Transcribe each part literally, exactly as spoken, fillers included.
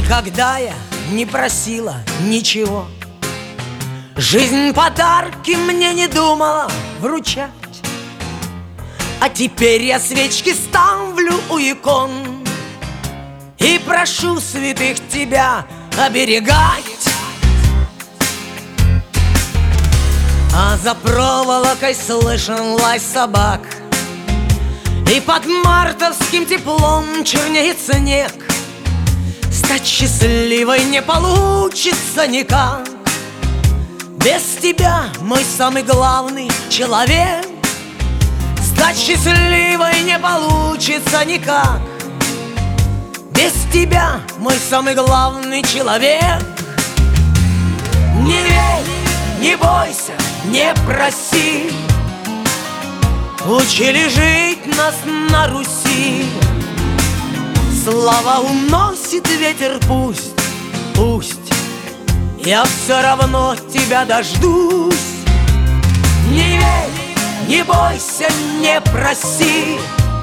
Никогда я не просила ничего, жизнь подарки мне не думала вручать. А теперь я свечки ставлю у икон и прошу святых тебя оберегать. А за проволокой слышен лай собак, и под мартовским теплом чернеет снег. Стать счастливой не получится никак без тебя, мой самый главный человек. Стать счастливой не получится никак без тебя, мой самый главный человек. Не верь, не бойся, не проси, учили жить нас на Руси. Слава уносит ветер, пусть, пусть, я все равно тебя дождусь. Не верь, не бойся, не проси,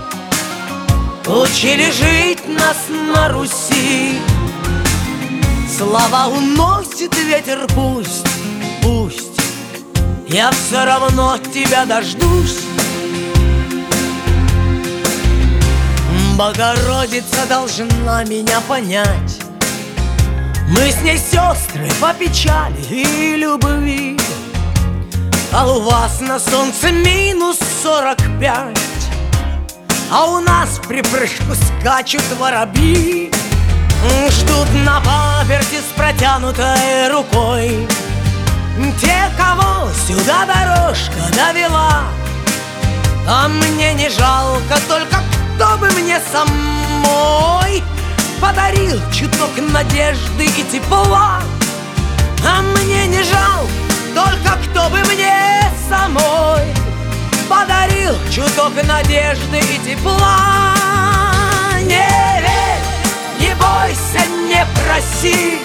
учили жить нас на Руси. Слава уносит ветер, пусть, пусть, я все равно тебя дождусь. Богородица должна меня понять, мы с ней сестры по печали и любви. А у вас на солнце минус сорок пять, а у нас в припрыжку скачут воробьи. Ждут на паперти с протянутой рукой те, кого сюда дорожка довела. А мне не жалко, только кто бы мне самой подарил чуток надежды и тепла. А мне не жалко, только кто бы мне самой подарил чуток надежды и тепла. Не верь, не бойся, не проси,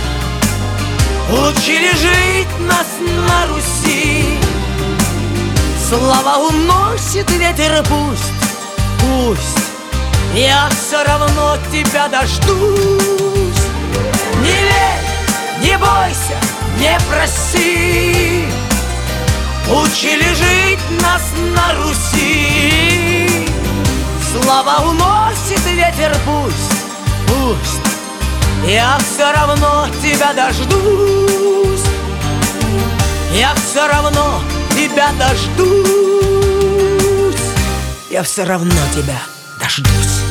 учили жить нас на Руси. Слава уносит ветер, пусть, пусть, я все равно тебя дождусь. Не верь, не бойся, не проси, учили жить нас на Руси. Слава уносит ветер, пусть, пусть, я все равно тебя дождусь. Я все равно тебя дождусь. Я все равно тебя дождусь.